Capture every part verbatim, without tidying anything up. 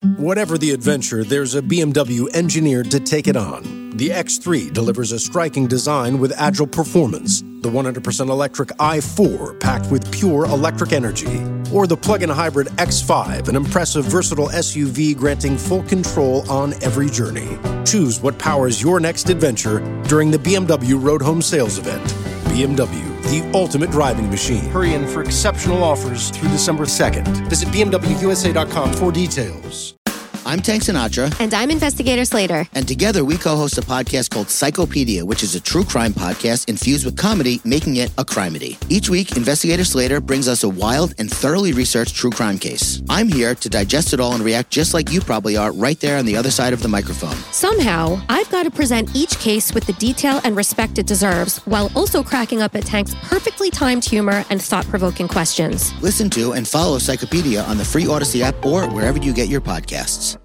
Whatever the adventure, there's a B M W engineered to take it on. The X three delivers a striking design with agile performance. The one hundred percent electric i four packed with pure electric energy. Or the plug-in hybrid X five, an impressive versatile S U V granting full control on every journey. Choose what powers your next adventure during the B M W Road Home Sales Event. B M W, the ultimate driving machine. Hurry in for exceptional offers through December second. Visit B M W U S A dot com for details. I'm Tank Sinatra. And I'm Investigator Slater. And together we co-host a podcast called Psychopedia, which is a true crime podcast infused with comedy, making it a crimedy. Each week, Investigator Slater brings us a wild and thoroughly researched true crime case. I'm here to digest it all and react just like you probably are right there on the other side of the microphone. Somehow, I've got to present each case with the detail and respect it deserves, while also cracking up at Tank's perfectly timed humor and thought-provoking questions. Listen to and follow Psychopedia on the free Odyssey app or wherever you get your podcasts.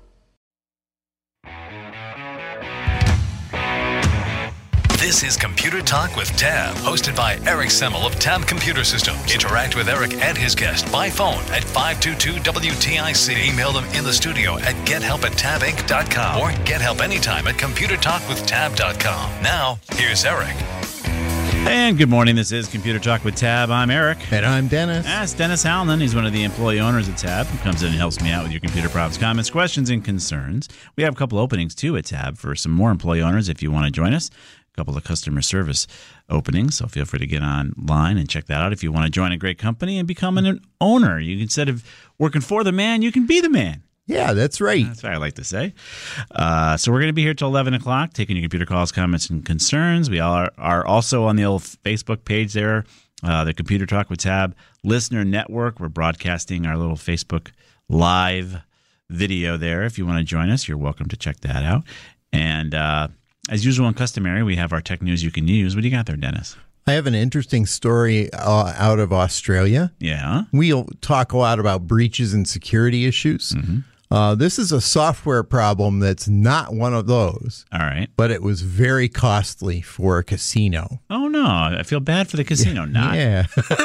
This is Computer Talk with Tab, hosted by Eric Semmel of Tab Computer Systems. Interact with Eric and his guest by phone at five two two W T I C. Email them in the studio at gethelp at tab inc dot com or get help anytime at computer talk with tab dot com. Now, here's Eric. And good morning. This is Computer Talk with Tab. I'm Eric. And I'm Dennis. That's Dennis Howland. He's one of the employee owners at Tab. He comes in and helps me out with your computer problems, comments, questions, and concerns. We have a couple openings, too, at Tab for some more employee owners if you want to join us. Couple of customer service openings, so feel free to get online and check that out if you want to join a great company and become an owner. You instead of working for the man, you can be the man. Yeah, that's right. That's what I like to say. Uh, so we're going to be here till eleven o'clock, taking your computer calls, comments, and concerns. We all are, are also on the old Facebook page there, uh, the Computer Talk with Tab Listener Network. We're broadcasting our little Facebook Live video there. If you want to join us, you're welcome to check that out. And uh as usual and customary, we have our tech news you can use. What do you got there, Dennis? I have an interesting story uh, out of Australia. Yeah. We'll talk a lot about breaches and security issues. Mm-hmm. Uh, this is a software problem that's not one of those. All right. But it was very costly for a casino. Oh, no. I feel bad for the casino. Not. Yeah.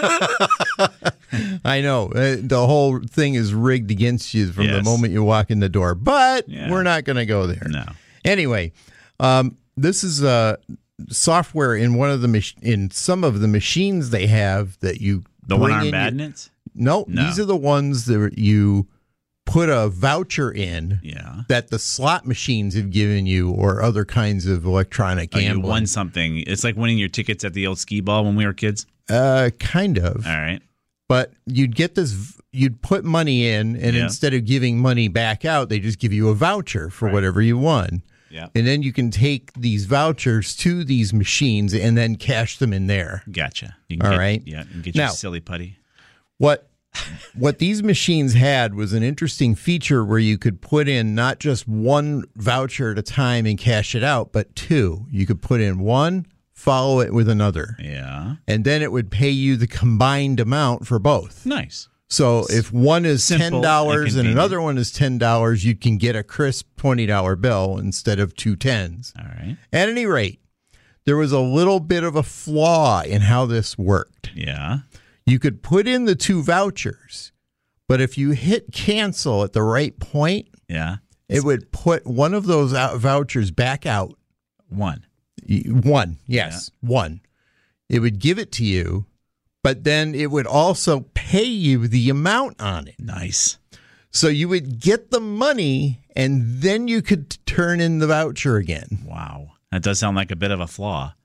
I know. Uh, the whole thing is rigged against you from Yes. the moment you walk in the door. But Yeah. we're not going to go there. No. Anyway. Um, this is uh, software in one of the mach- in some of the machines they have that you The bring one-armed in your- badnets? No, No. these are the ones that you put a voucher in Yeah. that the slot machines have given you or other kinds of electronic Oh, you gambling. won something. It's like winning your tickets at the old skee ball when we were kids. Uh, kind of. All right. But you'd get this. You'd put money in, and Yeah. instead of giving money back out, they just give you a voucher for Right. whatever you won. Yeah. And then you can take these vouchers to these machines and then cash them in there. Gotcha. You can All get, right. Yeah. You can get Now- your silly putty. What what these machines had was an interesting feature where you could put in not just one voucher at a time and cash it out, but two. You could put in one, follow it with another, Yeah. and then it would pay you the combined amount for both. Nice. So if one is Simple ten and dollars and convenient. another one is ten dollars, you can get a crisp twenty dollar bill instead of two tens. All right. At any rate, there was a little bit of a flaw in how this worked. Yeah. You could put in the two vouchers, but if you hit cancel at the right point, Yeah. it would put one of those out vouchers back out. One. Y- One, yes, one. It would give it to you, but then it would also pay you the amount on it. Nice. So you would get the money, and then you could t- turn in the voucher again. Wow. That does sound like a bit of a flaw.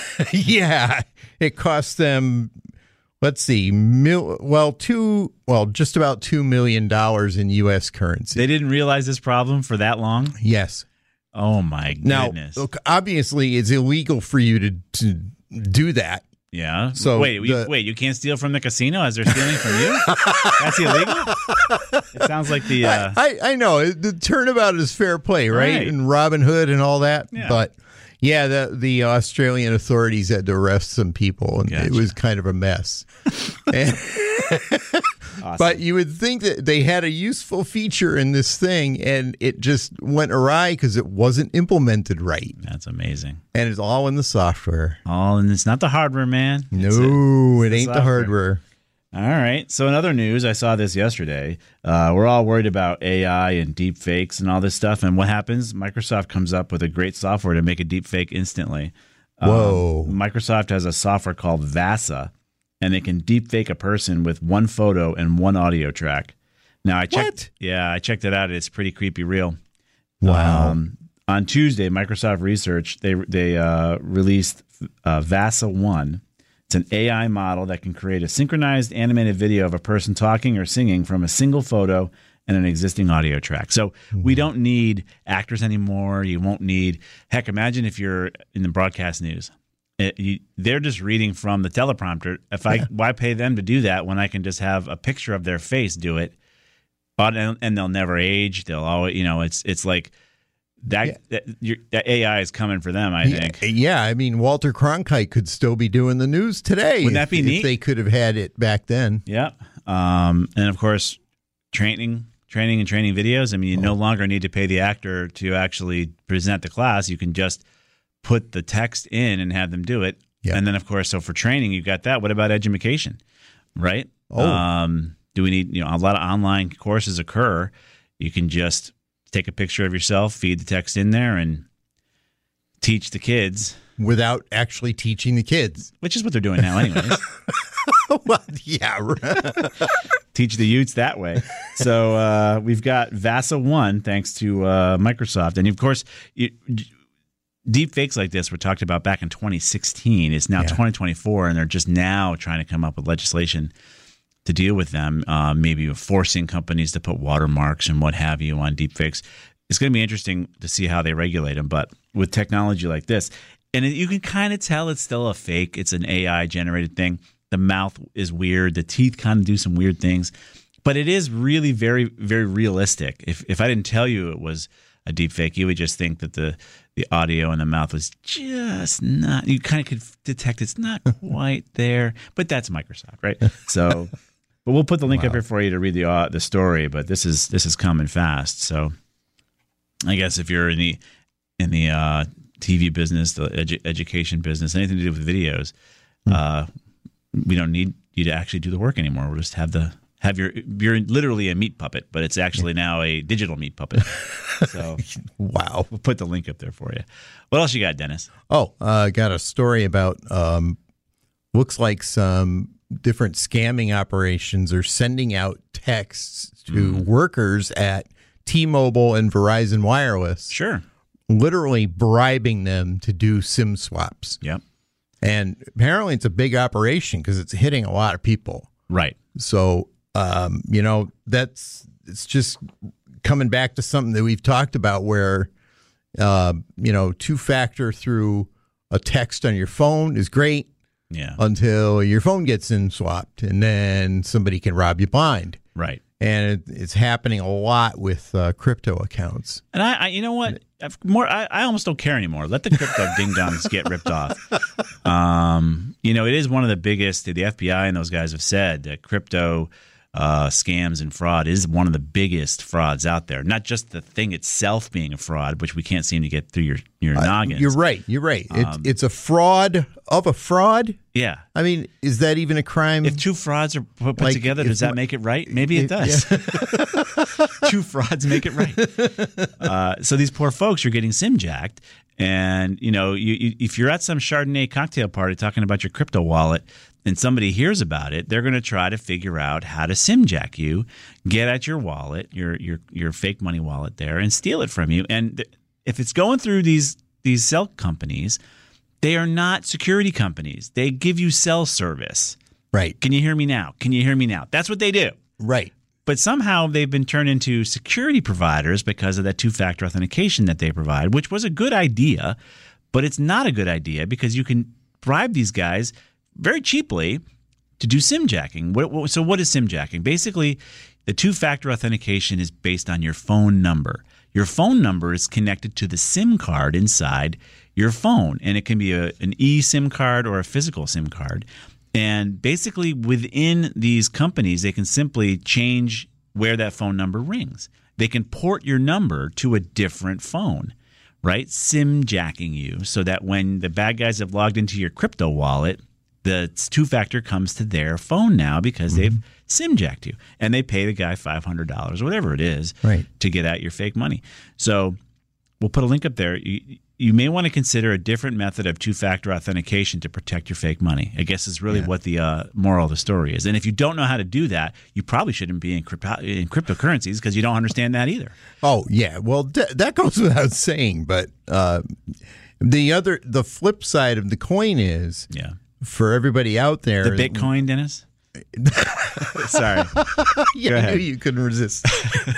Yeah, it cost them. Let's see, mil, well, two, well, just about two million dollars in U S currency. They didn't realize this problem for that long? Yes. Oh, my goodness. Now, look, obviously, it's illegal for you to, to do that. Yeah. So wait, you, the- wait, you can't steal from the casino as they're stealing from you? That's illegal? It sounds like the. Uh, I, I know the turnabout is fair play, right? Right. And Robin Hood and all that. Yeah. But yeah, the the Australian authorities had to arrest some people, and Gotcha. it was kind of a mess. And- awesome. But you would think that they had a useful feature in this thing, and it just went awry because it wasn't implemented right. That's amazing. And it's all in the software. Oh, and it's not the hardware, man. It's No, a- it it's ain't the software. hardware. All right. So in other news, I saw this yesterday. Uh, we're all worried about A I and deep fakes and all this stuff. And what happens? Microsoft comes up with a great software to make a deep fake instantly. Whoa. Um, Microsoft has a software called VASA, and they can deep fake a person with one photo and one audio track. Now I checked. What? Yeah, I checked it out. It's pretty creepy real. Wow. Um, on Tuesday, Microsoft Research they they uh, released uh, VASA One. It's an A I model that can create a synchronized animated video of a person talking or singing from a single photo and an existing audio track. So we don't need actors anymore. You won't need, heck, imagine if you're in the broadcast news. It, you, they're just reading from the teleprompter. If I, why pay them to do that when I can just have a picture of their face do it, but and, and they'll never age. They'll always, you know, it's it's like. That, yeah. that, your, that A I is coming for them, I think. Yeah, I mean, Walter Cronkite could still be doing the news today. Wouldn't that be if, neat? If they could have had it back then. Yeah. Um, and, of course, training training and training videos. I mean, you oh. no longer need to pay the actor to actually present the class. You can just put the text in and have them do it. Yeah. And then, of course, so for training, you've got that. What about education, right? Oh. Um, do we need, you know, a lot of online courses occur. You can just take a picture of yourself, feed the text in there, and teach the kids. Without actually teaching the kids. Which is what they're doing now anyways. Well, yeah. Teach the youths that way. So uh, we've got VASA One, thanks to uh, Microsoft. And, of course, you, deep fakes like this were talked about back in twenty sixteen. It's now yeah. twenty twenty-four, and they're just now trying to come up with legislation to deal with them, uh, maybe forcing companies to put watermarks and what have you on deepfakes. It's going to be interesting to see how they regulate them. But with technology like this, and it, you can kind of tell it's still a fake. It's an A I-generated thing. The mouth is weird. The teeth kind of do some weird things. But it is really very, very realistic. If if I didn't tell you it was a deepfake, you would just think that the, the audio and the mouth was just not – you kind of could detect it's not quite there. But that's Microsoft, right? So – but we'll put the link wow. up here for you to read the uh, the story. But this is this is coming fast. So I guess if you're in the in the uh, T V business, the edu- education business, anything to do with videos, mm. uh, we don't need you to actually do the work anymore. We'll just have the have your you're literally a meat puppet, but it's actually now a digital meat puppet. So wow, we'll put the link up there for you. What else you got, Dennis? Oh, I uh, got a story about um, looks like some different scamming operations are sending out texts to mm. workers at T-Mobile and Verizon Wireless. Sure. Literally bribing them to do SIM swaps. Yep. And apparently it's a big operation because it's hitting a lot of people. Right. So, um, you know, that's it's just coming back to something that we've talked about where, uh, you know, two-factor through a text on your phone is great. Yeah. Until your phone gets in swapped, and then somebody can rob you blind. Right. And it, it's happening a lot with uh, crypto accounts. And I, I, you know what? I've more, I, I almost don't care anymore. Let the crypto ding dongs get ripped off. Um, you know, it is one of the biggest. The F B I and those guys have said that crypto uh, scams and fraud is one of the biggest frauds out there. Not just the thing itself being a fraud, which we can't seem to get through your your uh, noggins. You're right. You're right. Um, it's, it's a fraud of a fraud. Yeah. I mean, is that even a crime? If two frauds are put, put like, together, does that make it right? Maybe it, it does. Yeah. Two frauds make it right. Uh, so these poor folks are getting SIM jacked. And, you know, you, you, if you're at some Chardonnay cocktail party talking about your crypto wallet and somebody hears about it, they're going to try to figure out how to SIM jack you, get at your wallet, your your your fake money wallet there, and steal it from you. And th- if it's going through these these cell companies, they are not security companies. They give you cell service. Right. Can you hear me now? Can you hear me now? That's what they do. Right. But somehow they've been turned into security providers because of that two-factor authentication that they provide, which was a good idea, but it's not a good idea because you can bribe these guys very cheaply to do SIM jacking. What, what, so what is SIM jacking? Basically, the two-factor authentication is based on your phone number. Your phone number is connected to the SIM card inside your phone, and it can be a, an eSIM card or a physical SIM card. And basically within these companies, they can simply change where that phone number rings. They can port your number to a different phone, right? SIM jacking you so that when the bad guys have logged into your crypto wallet, the two-factor comes to their phone now because mm-hmm. they've SIM jacked you, and they pay the guy five hundred dollars or whatever it is right. to get at your fake money. So we'll put a link up there. You, you may want to consider a different method of two-factor authentication to protect your fake money. I guess is really yeah. what the uh, moral of the story is. And if you don't know how to do that, you probably shouldn't be in, crypto- in cryptocurrencies because you don't understand that either. Oh, yeah. Well, d- that goes without saying. But uh, the other, the flip side of the coin is, yeah. for everybody out there. The Bitcoin, Dennis? Sorry. Yeah, I knew you couldn't resist.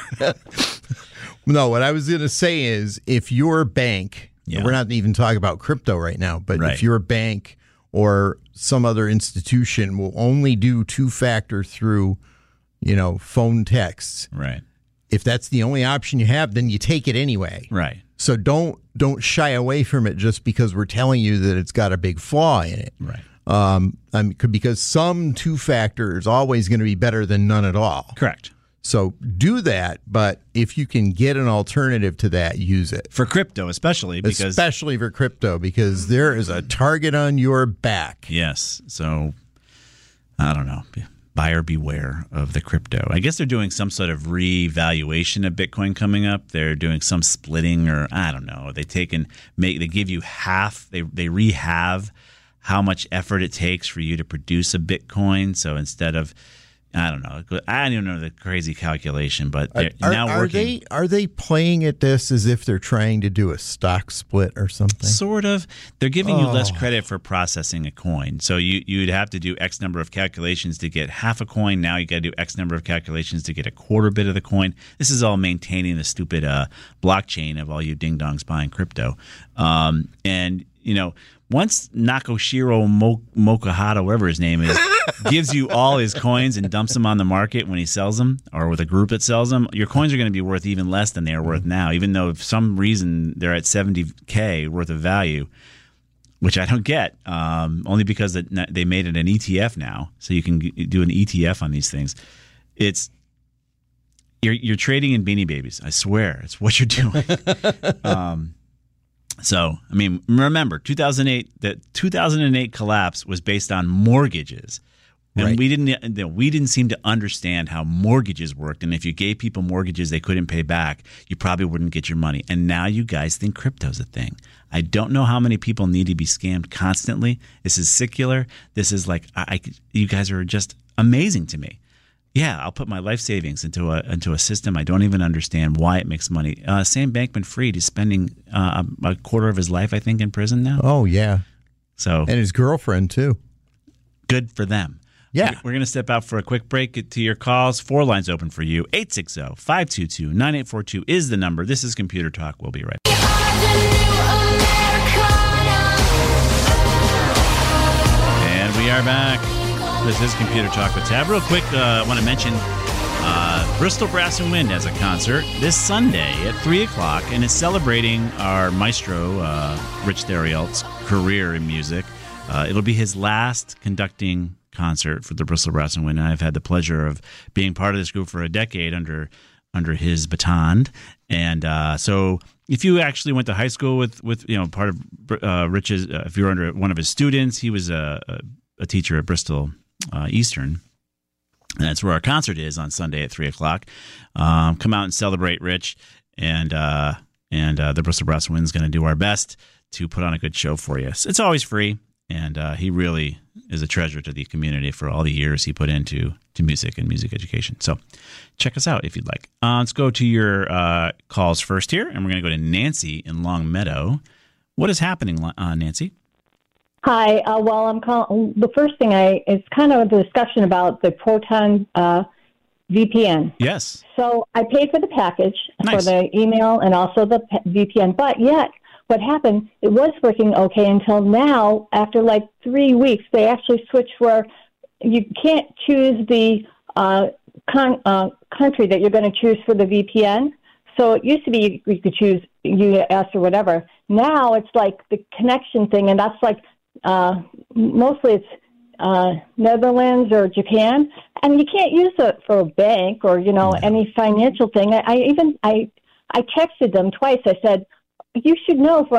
No, what I was going to say is if your bank, yeah. we're not even talking about crypto right now, but right. if your bank or some other institution will only do two-factor through, you know, phone texts. Right. If that's the only option you have, then you take it anyway. Right. So don't don't shy away from it just because we're telling you that it's got a big flaw in it. Right. Um, I mean, because some two-factor is always going to be better than none at all. Correct. So do that, but if you can get an alternative to that, use it. For crypto especially. because Especially for crypto, because there is a target on your back. Yes. So, I don't know. Buyer beware of the crypto. I guess they're doing some sort of revaluation of Bitcoin coming up. They're doing some splitting or, I don't know. They take and make, they give you half, they, they re-halve how much effort it takes for you to produce a Bitcoin. So instead of, I don't know, I don't even know the crazy calculation, but they're are, now are working. They, are they playing at this as if they're trying to do a stock split or something? Sort of. They're giving you Oh. less credit for processing a coin. So you, you'd have to do X number of calculations to get half a coin. Now you got to do X number of calculations to get a quarter bit of the coin. This is all maintaining the stupid uh, blockchain of all you ding-dongs buying crypto. Um, and, you know, once Nakoshiro Mo- Mokuhata, whatever his name is, gives you all his coins and dumps them on the market when he sells them, or with a group that sells them, your coins are going to be worth even less than they are worth now, even though for some reason they're at seventy K worth of value, which I don't get, um, only because they made it an E T F now, so you can do an E T F on these things. It's you're, you're trading in Beanie Babies. I swear, it's what you're doing. um, So, I mean, remember, two thousand eight, the two thousand eight collapse was based on mortgages. And Right. we didn't you know, we didn't seem to understand how mortgages worked. And if you gave people mortgages they couldn't pay back, you probably wouldn't get your money. And now you guys think crypto's a thing. I don't know how many people need to be scammed constantly. This is secular. This is like, I, I you guys are just amazing to me. Yeah, I'll put my life savings into a into a system I don't even understand why it makes money. Uh, Sam Bankman-Fried is spending uh, a quarter of his life, I think, in prison now. Oh, yeah. So And his girlfriend, too. good for them. Yeah. We're, we're going to step out for a quick break. Get to your calls. Four lines open for you. eight six zero, five two two, nine eight four two is the number. This is Computer Talk. We'll be right back. And we are back. This is Computer Talk with Tab. Real quick, uh, I want to mention uh, Bristol Brass and Wind has a concert this Sunday at three o'clock and is celebrating our maestro, uh, Rich Theriault's career in music. Uh, it'll be his last conducting concert for the Bristol Brass and Wind. And I've had the pleasure of being part of this group for a decade under under his baton. And uh, so if you actually went to high school with, with you know, part of uh, Rich's, uh, if you were under one of his students, he was a, a, a teacher at Bristol Uh, Eastern. And that's where our concert is on Sunday at three o'clock. Um, come out and celebrate Rich, and uh, and uh, the Bristol Brass and Wind is going to do our best to put on a good show for you. It's always free, and uh, he really is a treasure to the community for all the years he put into to music and music education. So check us out if you'd like. Uh, let's go to your uh, calls first here, and we're going to go to Nancy in Long Meadow. What is happening, uh, Nancy? Hi. Uh, well, I'm calling. The first thing I is kind of a discussion about the Proton uh, V P N. Yes. So I paid for the package Nice. for the email and also the p- V P N, but yet what happened? It was working okay until now. After like three weeks, they actually switched where you can't choose the uh, con- uh, country that you're going to choose for the V P N. So it used to be you could choose U S or whatever. Now it's like the connection thing, and that's like. Uh, mostly it's uh, Netherlands or Japan, and you can't use it for a bank or, you know, any financial thing. I, I even, I, I texted them twice. I said, you should know from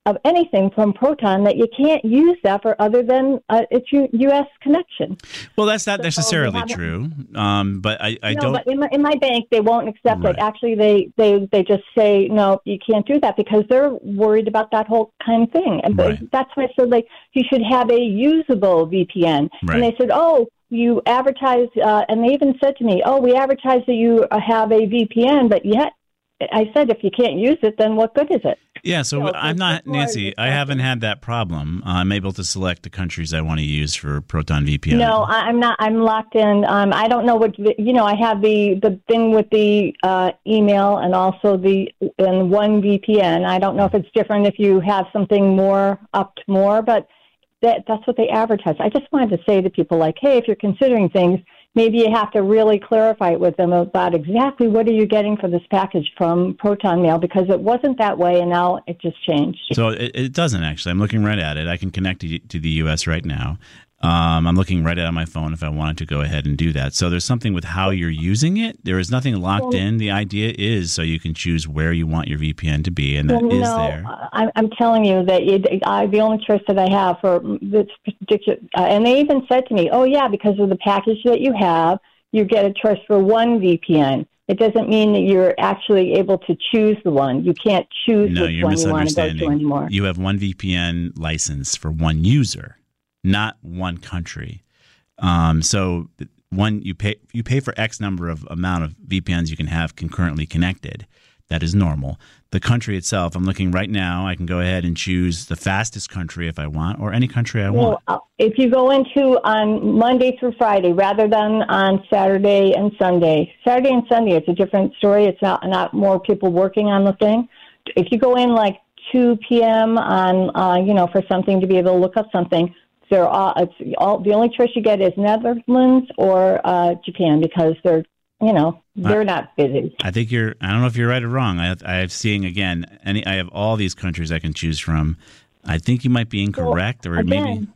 of anything from Proton that you can't use that for other than uh, its U- U.S. connection. Well, that's not So necessarily they true, um, but I, I no, don't. but in my, in my bank, they won't accept Right. it. Actually, they, they, they just say, no, you can't do that because they're worried about that whole kind of thing. And Right. that's why I said, like, you should have a usable V P N. Right. And they said, oh, you advertise, uh, and they even said to me, oh, we advertise that you have a V P N, but yet, I said, if you can't use it, then what good is it? Yeah, so No, I'm it's not, more Nancy, I discussion. haven't had that problem. Uh, I'm able to select the countries I want to use for Proton V P N. No, I- I'm not. I'm locked in. Um, I don't know what, you know, I have the, the thing with the uh, email and also the and one V P N. I don't know if it's different if you have something more up to more, but that that's what they advertise. I just wanted to say to people, like, hey, if you're considering things, maybe you have to really clarify it with them about exactly what are you getting for this package from Proton Mail, because it wasn't that way, and now it just changed. So it, it doesn't actually. I'm looking right at it. I can connect to, to the U S right now. Um, I'm looking right at it on my phone if I wanted to go ahead and do that. So there's something with how you're using it. There is nothing locked in. The idea is so you can choose where you want your V P N to be, and that Well, is no, there. I, I'm telling you that it, I, the only choice that I have for this particular, uh, and they even said to me, oh, yeah, because of the package that you have, you get a choice for one V P N. It doesn't mean that you're actually able to choose the one. You can't choose No, which you're one you want to go to misunderstanding. anymore. You have one V P N license for one user, not one country. Um, so one you pay you pay for X number of amount of V P Ns you can have concurrently connected. That is normal. The country itself, I'm looking right now. I can go ahead and choose the fastest country if I want, or any country I want. Well, uh, if you go into on Monday through Friday rather than on Saturday and Sunday, Saturday and Sunday, it's a different story. It's not not more people working on the thing. If you go in like two p.m. on, uh, you know, for something to be able to look up something, they're all, it's all, the only choice you get is Netherlands or uh, Japan, because they're, you know, they're not busy. I think you're. I don't know if you're right or wrong. I, I have seeing again. Any. I have all these countries I can choose from. I think you might be incorrect, Well, or again, maybe.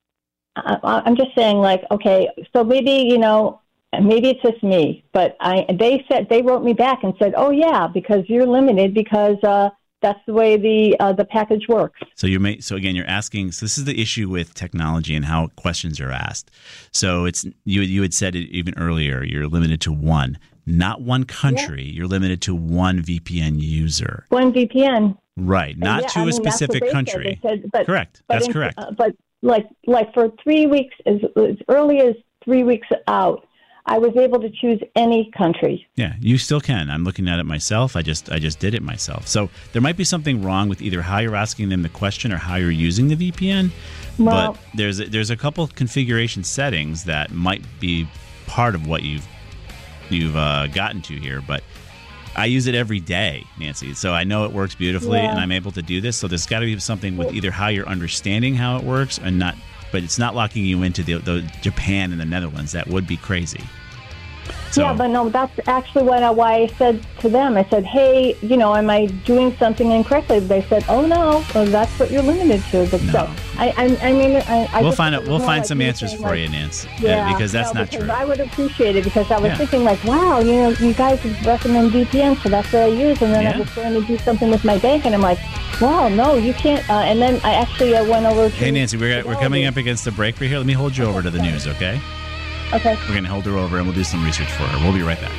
I, I'm just saying, like, okay, so maybe, you know, maybe it's just me, but I they said they wrote me back and said, oh yeah, because you're limited because uh, that's the way the uh, the package works. So you may. So again, you're asking. So this is the issue with technology and how questions are asked. So it's you. You had said it even earlier. You're limited to one, not one country. Yeah. You're limited to one V P N user. One V P N. Right, not yeah, to I mean, a specific that's what they country. Said. They said, but, correct. But that's in, correct. Uh, but like like for three weeks, as, as early as three weeks out, I was able to choose any country. Yeah, you still can. I'm looking at it myself. I just I just did it myself. So there might be something wrong with either how you're asking them the question or how you're using the V P N. Well, but there's a, there's a couple configuration settings that might be part of what you've you've uh, gotten to here. But I use it every day, Nancy. So I know it works beautifully, yeah. and I'm able to do this. So there's got to be something with either how you're understanding how it works and not. But it's not locking you into the, the Japan and the Netherlands. That would be crazy. So, yeah, but no, that's actually what I, why I said to them. I said, hey, you know, am I doing something incorrectly? They said, oh, no, well, that's what you're limited to. But No. so, I, I, I mean, I, I we'll just find think out. it We'll was more find like some you answers saying, for like, you, Nancy. Yeah, because that's no, not because true. I would appreciate it because I was Yeah. thinking like, wow, you know, you guys recommend V P N, so that's what I use. And then Yeah. I was going to do something with my bank, and I'm like, wow, no, you can't. Uh, and then I actually uh, went over to. Hey, Nancy, we're we're coming up against the break right here. Let me hold you over to the news, okay? Okay. We're going to hold her over, and we'll do some research for her. We'll be right back.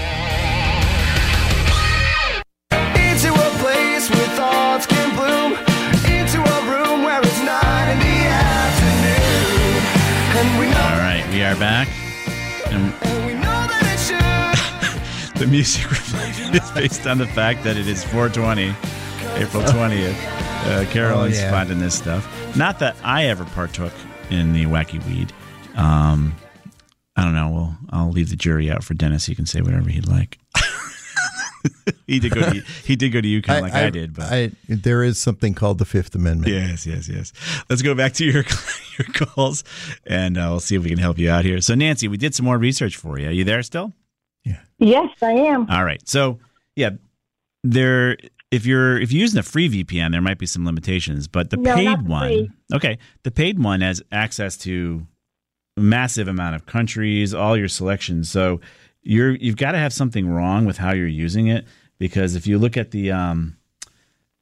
Into a place where thoughts can bloom. Into a room where it's nine in the afternoon. And we know, All right, we are back. And and we know that it should. the music we're playing is based on the fact that it is four twenty, April twentieth. Uh, Carolyn's Oh, yeah. finding this stuff. Not that I ever partook in the wacky weed. Um, I don't know. Well, I'll leave the jury out for Dennis. He can say whatever he'd like. he did go to he did go to UConn like I, did, but I, there is something called the Fifth Amendment. yes, yes, yes. Let's go back to your your calls, and uh, we'll see if we can help you out here. So, Nancy, we did some more research for you. Are you there still? Yes, I am. All right. So, yeah, there. If you're if you're using a free V P N, there might be some limitations, but the No, paid not one, free. okay, the paid one has access to a massive amount of countries, all your selections. So you're you've got to have something wrong with how you're using it, because if you look at the um,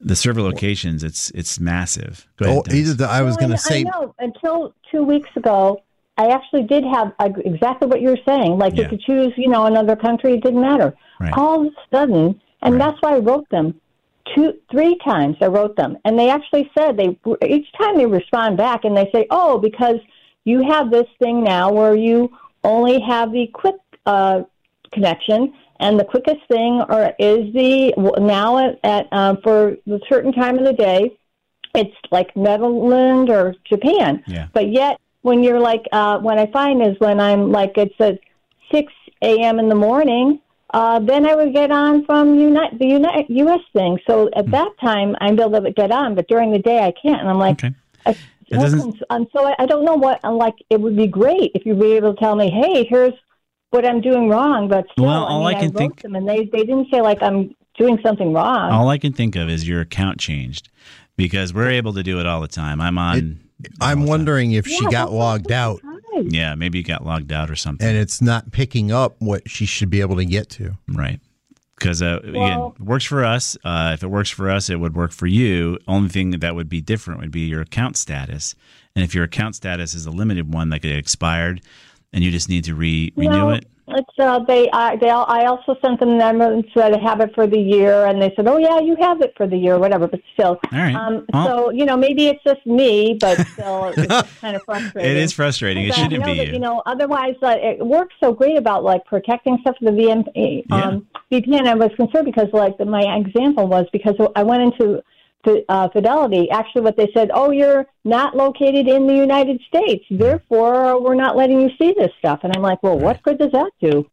the server locations, it's it's massive. Go ahead. Oh, Dennis. either the, I was Well, going to I say, know. Until two weeks ago, I actually did have uh, exactly what you're saying. Like Yeah. you could choose, you know, another country. It didn't matter. Right. All of a sudden, and Right. that's why I wrote them. Two, three times I wrote them, and they actually said they each time they respond back and they say, "Oh, because you have this thing now where you only have the quick uh, connection." And the quickest thing or is the now at, at um, for the certain time of the day, it's like Netherlands or Japan. Yeah. But yet, when you're like, uh, what I find is when I'm like, it's at six a.m. in the morning, uh, then I would get on from Uni- the Uni- U S thing. So at that time, I'm able to get on, but during the day, I can't. And I'm like, Okay. I, It doesn't- and so I, I don't know what. I'm like, it would be great if you'd be able to tell me, hey, here's what I'm doing wrong. But still, Well, all I, mean, I can wrote think- them, and they they didn't say like I'm doing something wrong. All I can think of is your account changed because we're able to do it all the time. I'm on. all I'm the time. wondering if she Yeah, got that's logged out right. Yeah, maybe you got logged out or something. and it's not picking up what she should be able to get to. Right. Because, uh, again, Well- it works for us. Uh, if it works for us, it would work for you. Only thing that would be different would be your account status. And if your account status is a limited one, like it expired, and you just need to re- renew No, it. It's uh, they. I they. All, I also sent them them and said I have it for the year, and they said, "Oh yeah, you have it for the year, whatever." But still, All right. um, Well- so you know, maybe it's just me, but still, it's just kind of frustrating. It is frustrating. It Because I shouldn't know be that, you. You know, otherwise, uh, it works so great about like protecting stuff for the V M, um, V P N. I was concerned because, like, the, my example was because I went into the, uh, Fidelity. Actually, what they said, oh, you're not located in the United States, therefore we're not letting you see this stuff. And I'm like, well, what good does that do?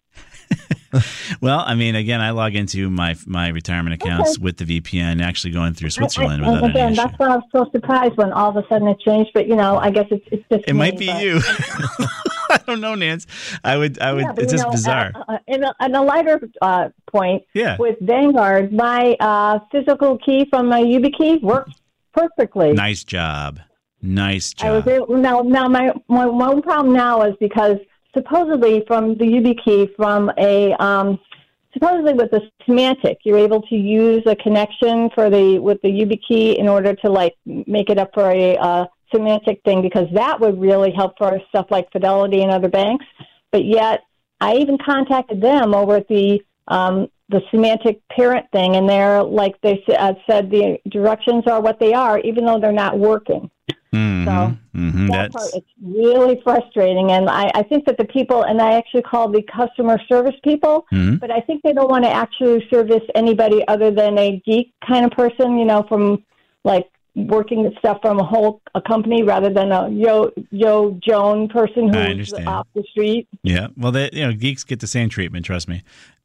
Well, I mean, again, I log into my my retirement accounts Okay. with the V P N, actually going through Switzerland I, I, without and again, any issue. that's why I was so surprised when all of a sudden it changed. But you know, I guess it's it's just It me, might be but- you. I don't know, Nance. I would. I would. Yeah, but, it's you just know, bizarre. Uh, uh, in, a, in a lighter uh, point, Yeah. with Vanguard, my uh, physical key from my YubiKey works perfectly. Nice job. Nice I was job. able, now. Now my, my one problem now is because supposedly from the YubiKey from a um, supposedly with the Symantec, you're able to use a connection for the with the YubiKey in order to like make it up for a uh, Symantec thing, because that would really help for stuff like Fidelity and other banks. But yet, I even contacted them over at the um, the Symantec parent thing, and they're like they uh, said the directions are what they are, even though they're not working. Mhm, So mhm, that that's part, it's really frustrating, and I, I think that the people, and I actually called the customer service people, mhm. but I think they don't want to actually service anybody other than a geek kind of person, you know, from like working with stuff from a whole a company rather than a yo yo Joan person I who's understand. off the street. Yeah. Well, they, you know, geeks get the same treatment. Trust me.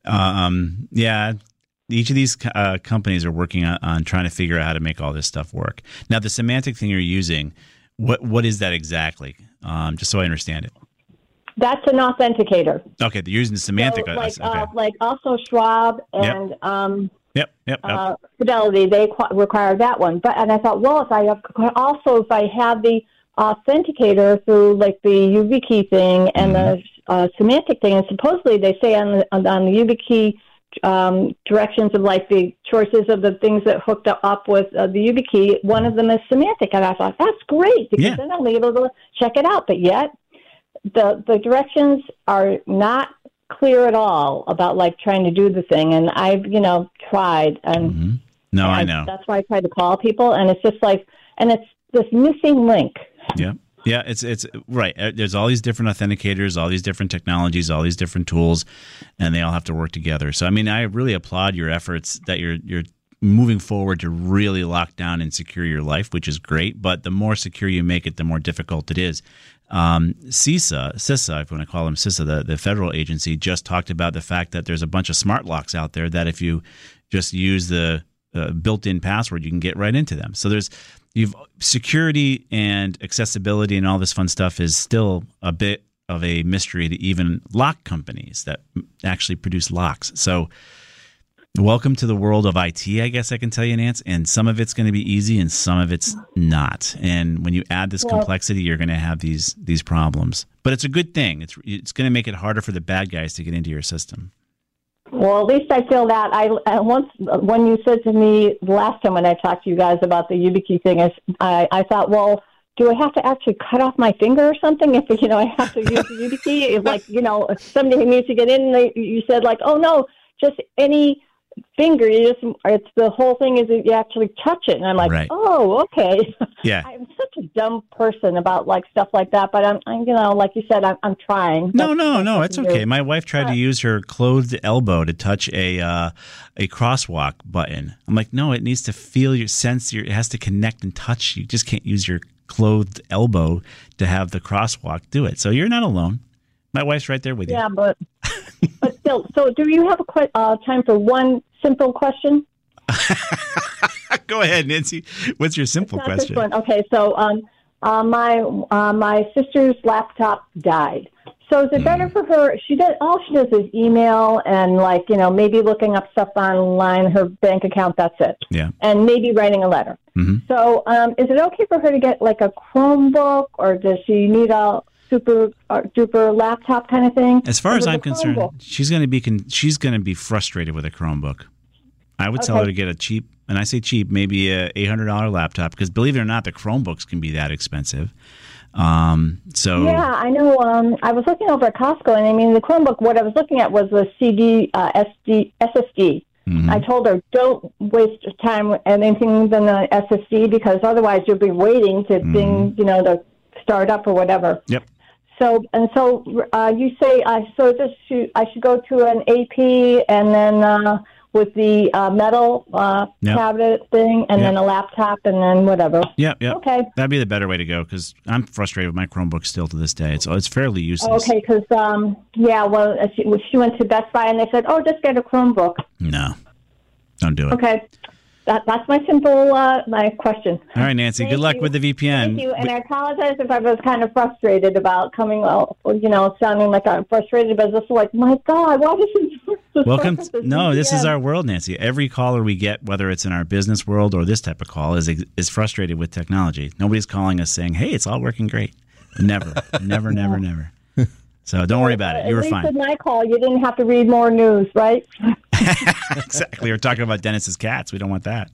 Um, yeah. Each of these uh, companies are working on, on trying to figure out how to make all this stuff work. Now, the Symantec thing you're using, what what is that exactly? Um, just so I understand it. That's an authenticator. Okay, they're using the Symantec. So, uh, like okay. uh, like also Schwab and um, Yep. Yep. Yep. uh, Fidelity, they qu- require that one. But and I thought, well, if I have, also if I have the authenticator through like the YubiKey thing and Mm-hmm. the uh, Symantec thing, and supposedly they say on the, on the YubiKey um, directions of like the choices of the things that hooked up with uh, the YubiKey, one of them is Symantec, and I thought that's great because Yeah. then I'll be able to check it out. But yet the the directions are not clear at all about like trying to do the thing, and I've you know tried and. Mhm. No, I know. That's why I tried to call people, and it's just like, and it's this missing link. Yeah. Yeah, it's it's right. Uh, There's all these different authenticators, all these different technologies, all these different tools, and they all have to work together. So, I mean, I really applaud your efforts that you're you're moving forward to really lock down and secure your life, which is great. But the more secure you make it, the more difficult it is. Um, CISA, CISA, if you want to call them CISA, the, the federal agency, just talked about the fact that there's a bunch of smart locks out there that if you just use the uh, built-in password, you can get right into them. So there's You've security and accessibility and all this fun stuff is still a bit of a mystery to even lock companies that actually produce locks. So welcome to the world of I T, I guess I can tell you, Nance. And some of it's going to be easy and some of it's not. And when you add this Well- complexity, you're going to have these these problems. But it's a good thing. It's it's going to make it harder for the bad guys to get into your system. Well, at least I feel that. I uh, once when you said to me last time when I talked to you guys about the YubiKey thing, I, I, I thought, well, do I have to actually cut off my finger or something if, you know, I have to use the YubiKey? Like, you know, if somebody needs to get in, they, you said like, oh, no, just any finger. You just, it's the whole thing is that you actually touch it. And I'm like, right. oh, okay. Yeah. I'm such a dumb person about like stuff like that. But I'm, I'm you know, like you said, I'm, I'm trying. No, That's, no, that's no. It's okay. do. My wife tried to use her clothed elbow to touch a uh, a crosswalk button. I'm like, no, it needs to feel your sense. Your, it has to connect and touch. You just can't use your clothed elbow to have the crosswalk do it. So you're not alone. My wife's right there with you. Yeah, but but still. So, do you have a que- uh, time for one simple question? Go ahead, Nancy. What's your simple Not question? This one. Okay, so um, uh, my uh, my sister's laptop died. So is it better for her? She does all she does is email and like you know maybe looking up stuff online, her bank account. That's it. Yeah. And maybe writing a letter. Mm-hmm. So um, is it okay for her to get like a Chromebook, or does she need a super uh, duper laptop kind of thing? As far as Or I'm the concerned, Chromebook? she's going to be con- she's going to be frustrated with a Chromebook. I would tell Okay. her to get a cheap, and I say cheap, maybe a eight hundred dollars laptop, because believe it or not, the Chromebooks can be that expensive. Um, so Yeah, I know. Um, I was looking over at Costco, and I mean, the Chromebook, what I was looking at was the C D, uh, S D, S S D. Mhm. I told her, don't waste your time with anything than the S S D, because otherwise you'll be waiting to thing, you know, to start up or whatever. Yep. So, and so uh, you say, uh, so just should, I should go to an A P and then uh, with the uh, metal uh, Yep. cabinet thing, and Yep. then a laptop, and then whatever. Yep, yep. Okay. That'd be the better way to go, because I'm frustrated with my Chromebook still to this day. It's it's fairly useless. Okay, because, um, yeah, well, she, she went to Best Buy, and they said, oh, just get a Chromebook. No, don't do it. Okay. That, that's my simple uh, my question. All right, Nancy. Thank good luck you. with the V P N. Thank you, and I apologize if I was kind of frustrated about coming, well, you know, sounding like I'm frustrated, but it's just like, my God, why does she Welcome. To, no, this is our world, Nancy. Every caller we get, whether it's in our business world or this type of call, is is frustrated with technology. Nobody's calling us saying, "Hey, it's all working great." Never, never, never, never. So don't worry about it. You were At least fine. with my call, you didn't have to read more news, right? Exactly. We're talking about Dennis's cats. We don't want that.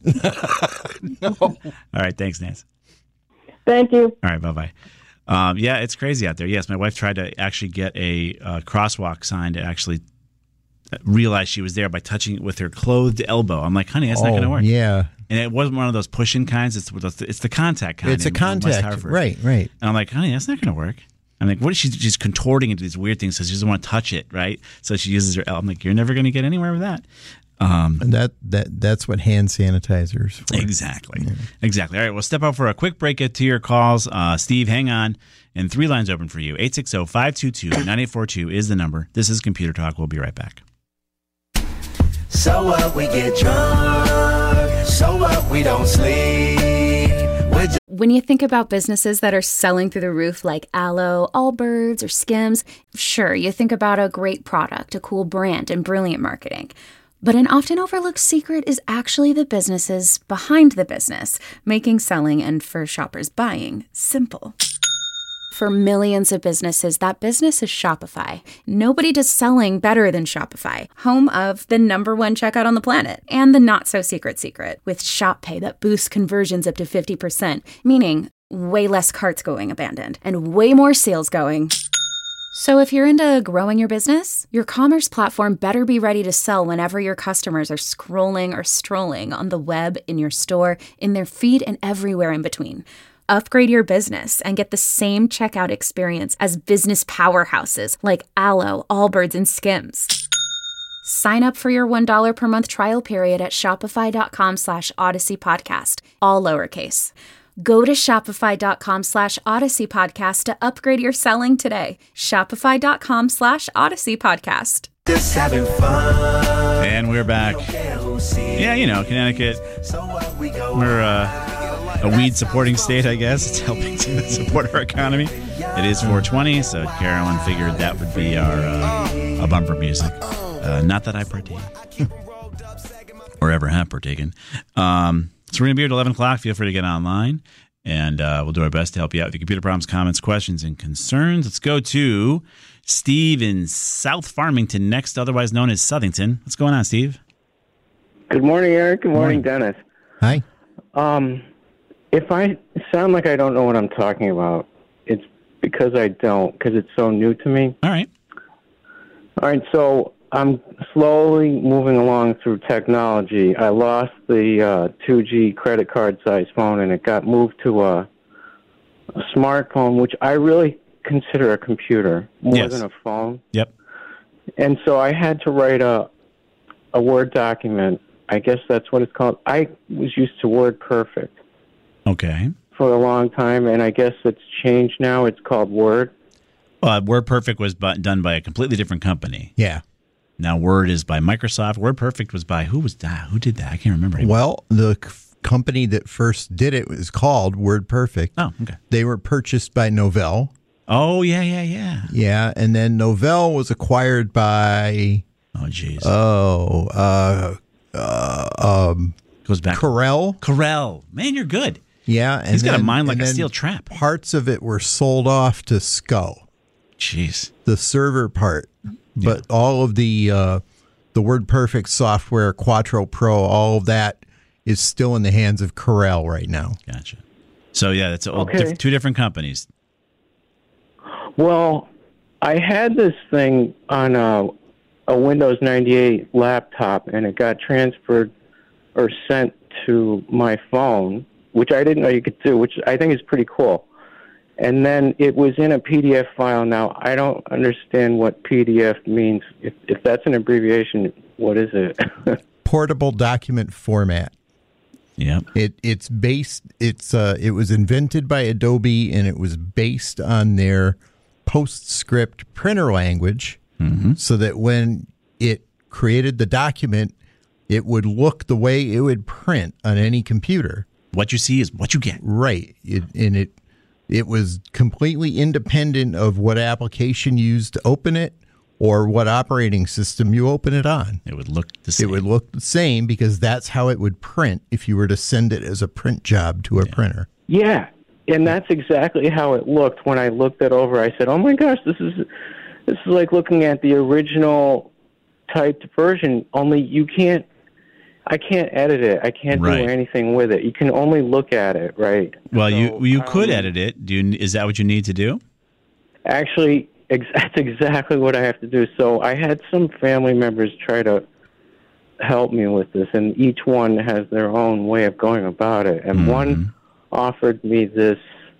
No. All right. Thanks, Nancy. Thank you. All right. Bye bye. Um, yeah, it's crazy out there. Yes, my wife tried to actually get a uh, crosswalk sign to actually realize she was there by touching it with her clothed elbow. I'm like, honey, that's not going to Oh, work. Yeah. And it wasn't one of those push-in kinds. It's the, it's the contact kind. It's a in West contact. Hartford. Right, right. And I'm like, honey, that's not going to work. I'm like, what is she? She's contorting into these weird things because she doesn't want to touch it, right? So she uses her. I'm like, you're never going to get anywhere with that. Um, And that, that that's what hand sanitizers for. exactly, exactly. All right, we'll step out for a quick break. Get to your calls, uh, Steve. Hang on, and three lines open for you. eight six zero, five two two, nine eight four two is the number. This is Computer Talk. We'll be right back. So what, we get drunk. So what, we don't sleep. We're just When you think about businesses that are selling through the roof like Aloe, Allbirds, or Skims, sure, you think about a great product, a cool brand, and brilliant marketing. But an often overlooked secret is actually the businesses behind the business, making selling and for shoppers buying simple. For millions of businesses, that business is Shopify. Nobody does selling better than Shopify, home of the number one checkout on the planet and the not-so-secret secret with Shop Pay that boosts conversions up to fifty percent, meaning way less carts going abandoned and way more sales going. So if you're into growing your business, your commerce platform better be ready to sell whenever your customers are scrolling or strolling on the web, in your store, in their feed, and everywhere in between. Upgrade your business and get the same checkout experience as business powerhouses like Aloe, Allbirds, and Skims. Sign up for your one dollar per month trial period at shopify.com slash Odyssey Podcast, all lowercase. Go to shopify.com slash Odyssey Podcast to upgrade your selling today. Shopify.com slash Odyssey Podcast. just having fun. And we're back. Yeah, you know, Connecticut. So what, we go We're uh, a weed supporting state, I guess. It's helping to support our economy. It is four twenty, so Carolyn figured that would be our uh, a bumper music. Uh, not that I partake or ever have partaken. Um, so we're going to be here at eleven o'clock. Feel free to get online. and uh, we'll do our best to help you out with your computer problems, comments, questions, and concerns. Let's go to Steve in South Farmington next, otherwise known as Southington. What's going on, Steve? Good morning, Eric. Good morning, Morning. Dennis. Hi. Um, if I sound like I don't know what I'm talking about, it's because I don't, because it's so new to me. All right. All right, so I'm slowly moving along through technology. I lost the uh, two G credit card size phone, and it got moved to a, a smartphone, which I really consider a computer more Yes. than a phone. Yep. And so I had to write a a Word document. I guess that's what it's called. I was used to WordPerfect Okay. for a long time, and I guess it's changed now. It's called Word. Uh, WordPerfect was bu- done by a completely different company. Yeah. Now Word is by Microsoft. WordPerfect was by who was that? Who did that? I can't remember. anymore. Well, the c- company that first did it was called WordPerfect. Oh, okay. They were purchased by Novell. Oh, yeah, yeah, yeah. Yeah, and then Novell was acquired by Oh, jeez. oh, uh, uh, um, Goes back. Corel. Corel. Man, you're good. Yeah, and He's got a then- mind like and a then steel trap. Parts of it were sold off to S C O, Jeez. the server part, but all of the uh, the WordPerfect software, Quattro Pro, all of that is still in the hands of Corel right now. Gotcha. So, yeah, that's all Okay. diff- two different companies. Well, I had this thing on a, a Windows ninety-eight laptop, and it got transferred or sent to my phone, which I didn't know you could do, which I think is pretty cool. And then it was in a P D F file. Now, I don't understand what P D F means. If, if that's an abbreviation, what is it? Portable document format. Yep. It it's based. It's uh. It was invented by Adobe, and it was based on their PostScript printer language, Mm-hmm. so that when it created the document, it would look the way it would print on any computer. What you see is what you get. Right. It, and it it was completely independent of what application you used to open it or what operating system you open it on. It would look the same. It would look the same because that's how it would print if you were to send it as a print job to a printer. Yeah, and that's exactly how it looked when I looked it over. I said, "Oh my gosh, this is this is like looking at the original typed version. Only you can't. I can't edit it. I can't Right. do anything with it. You can only look at it, right?" Well, you So, you could um, edit it. Do you, is that what you need to do? Actually, ex- that's exactly what I have to do. So I had some family members try to help me with this, and each one has their own way of going about it. And Mm-hmm. one offered me this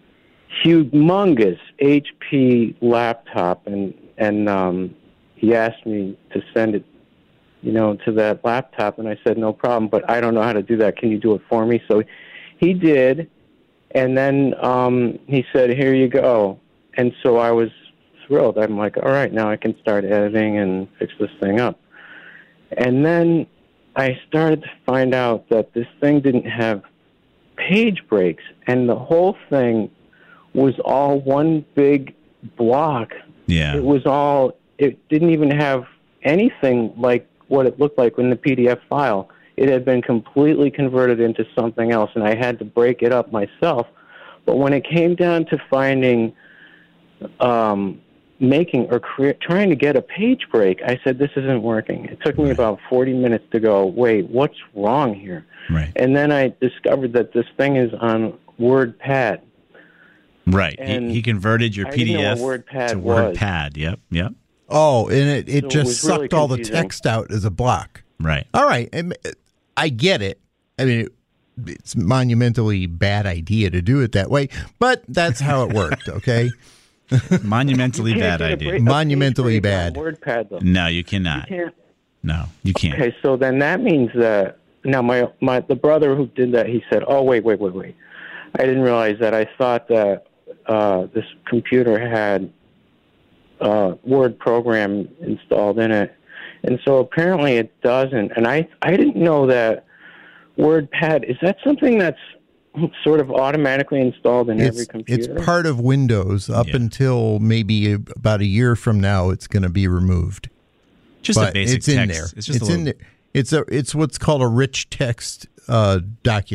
humongous H P laptop, and and um, he asked me to send it, you know, to that laptop, and I said no problem, but I don't know how to do that. Can you do it for me? So he did, and then um, he said, "Here you go." And so I was thrilled. I'm like, all right, now I can start editing and fix this thing up. And then I started to find out that this thing didn't have page breaks, and the whole thing was all one big block. Yeah. It was all, it didn't even have anything like what it looked like in the P D F file. It had been completely converted into something else, and I had to break it up myself. But when it came down to finding, um, making or crea- trying to get a page break, I said, this isn't working. It took me Right. about forty minutes to go, wait, what's wrong here? Right. And then I discovered that this thing is on WordPad. Right. He, And he converted your I didn't know P D F what WordPad to was. WordPad. Yep. Yep. Oh, and it, it So it just was really sucked all the confusing. text out as a block. Right. All right. and I get it. I mean, it, it's a monumentally bad idea to do it that way, but that's how it worked, okay? Monumentally Can't bad get a idea. break- a Monumentally page break on bad. WordPad, though. No, you cannot. You can't. No, you can't. Okay, so then that means that now my my the brother who did that, he said, "Oh wait, wait, wait, wait! I didn't realize that. I thought that uh, this computer had uh, Word program installed in it, and so apparently it doesn't. And I I didn't know that WordPad is that something that's sort of automatically installed in every It's, computer. it's part of Windows up Yeah. until maybe about a year from now. It's going to be removed. Just but a basic it's in text. there. It's just a in little, there. It's a it's what's called a rich text uh, document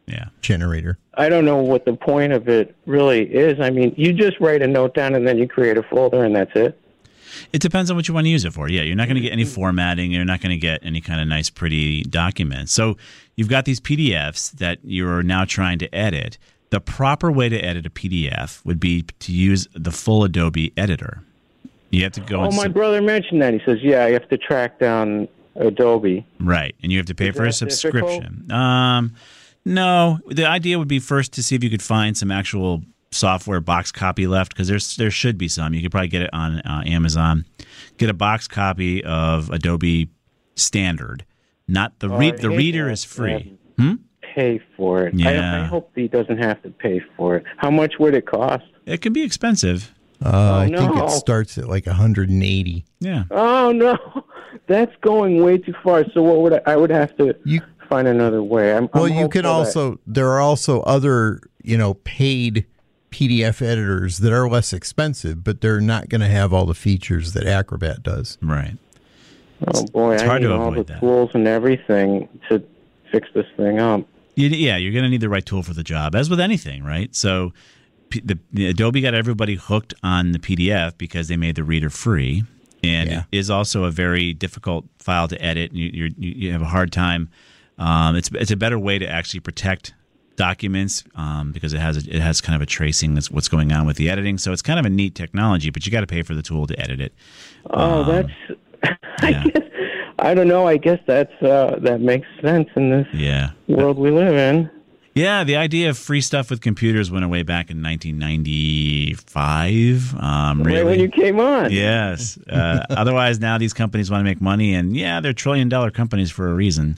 Yeah. generator. I don't know what the point of it really is. I mean, you just write a note down and then you create a folder and that's it. It depends on what you want to use it for. Yeah, you're not going to get any formatting. You're not going to get any kind of nice, pretty documents. So you've got these P D Fs that you're now trying to edit. The proper way to edit a P D F would be to use the full Adobe editor. You have to go. Oh, and my sub- brother mentioned that. He says, yeah, you have to track down Adobe. Right, and you have to pay Is for a that subscription. Um, no, the idea would be first to see if you could find some actual software box copy left, because there's there should be some. You could probably get it on uh, Amazon. Get a box copy of Adobe Standard. Not the Oh, read. I The hate reader that. is free. Yeah. Hmm? Pay for it. Yeah. I, I hope he doesn't have to pay for it. How much would it cost? It can be expensive. Uh, I no. think it starts at like one hundred eighty. Yeah. Oh no, that's going way too far. So what would I, I would have to You find another way? I'm, well, I'm you can hopeful that- also there are also other you know paid P D F editors that are less expensive, but they're not going to have all the features that Acrobat does. Right. Oh boy, It's I hard need to all avoid the that. tools and everything to fix this thing up. You, yeah, you're going to need the right tool for the job, as with anything, right? So P- the, the Adobe got everybody hooked on the P D F because they made the reader free, and Yeah. it is also a very difficult file to edit. You, you're, you you have a hard time. Um, it's it's a better way to actually protect documents um, because it has a, it has kind of a tracing that's what's going on with the editing. So it's kind of a neat technology, but you got to pay for the tool to edit it. Oh, Um, that's. I yeah. guess I don't know. I guess that's uh, that makes sense in this Yeah. world we live in. Yeah, the idea of free stuff with computers went away back in nineteen ninety-five. Um, really? Right when you came on. Yes. Uh, otherwise, now these companies want to make money, and yeah, they're trillion-dollar companies for a reason.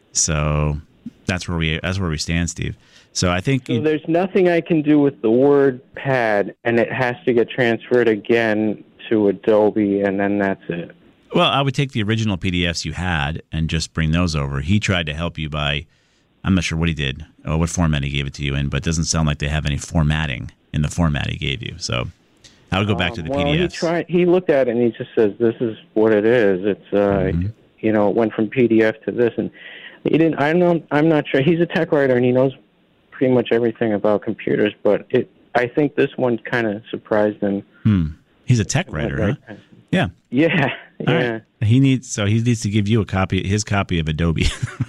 So that's where we that's where we stand, Steve. So I think So you, there's nothing I can do with the Word pad, and it has to get transferred again to Adobe, and then that's it. well, I would take the original P D Fs you had and just bring those over. He tried to help you by, I'm not sure what he did or what format he gave it to you in, but it doesn't sound like they have any formatting in the format he gave you. So I would go back to the Um, well, P D he Fs. tried. He looked at it and he just says, "This is what it is." It's uh, Mm-hmm. you know, it went from P D F to this, and he didn't. I don't. I'm not sure. He's a tech writer and he knows pretty much everything about computers, but it. I think this one kind of surprised him. Hmm. He's a tech writer, huh? Yeah. Yeah. All Yeah. right. He needs so he needs to give you a copy, his copy of Adobe.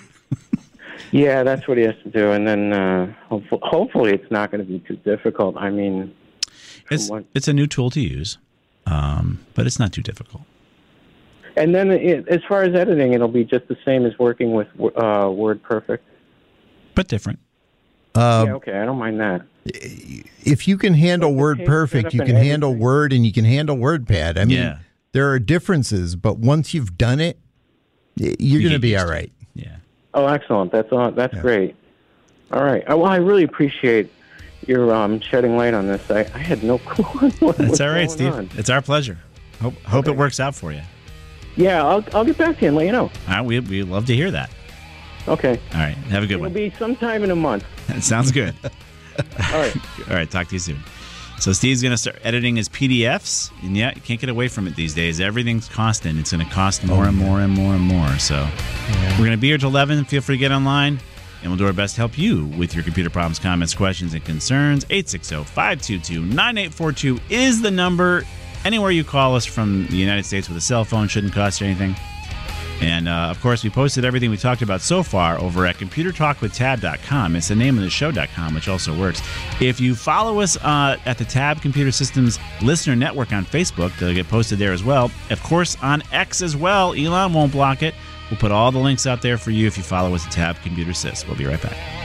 Yeah, that's what he has to do, and then uh, hopefully, hopefully it's not going to be too difficult. I mean, it's what- it's a new tool to use, um, but it's not too difficult. and then it, as far as editing, it'll be just the same as working with uh, WordPerfect. But different. Uh, yeah, okay, I don't mind that. If you can handle But the Word page Perfect, setup you and can handle everything. Word and you can handle WordPad. I mean, Yeah. there are differences, but once you've done it, y- you're going to get be used all to it. right. Yeah. Oh, excellent. That's all, that's Yeah. great. All right. Uh, Well, I really appreciate your um, shedding light on this. I, I had no clue what That's was all right, going Steve. on. It's our pleasure. Hope hope it works out for you. Yeah, I'll I'll get back to you and let you know. All right, we we love to hear that. Okay. All right, have a good It'll one. be sometime in a month. It sounds good. All right. All right, talk to you soon. So Steve's going to start editing his P D Fs, and yeah, you can't get away from it these days. Everything's costing. It's going to cost more and more and more and more. So we're going to be here till eleven. Feel free to get online, and we'll do our best to help you with your computer problems, comments, questions, and concerns. eight six zero, five two two, nine eight four two is the number. Anywhere you call us from the United States with a cell phone shouldn't cost you anything. And, uh, of course, we posted everything we talked about so far over at computer talk with tab dot com. It's the name of the show dot com, which also works. If you follow us uh, at the Tab Computer Systems Listener Network on Facebook, they'll get posted there as well. Of course, on X as well. Elon won't block it. We'll put all the links out there for you if you follow us at Tab Computer Sys. We'll be right back.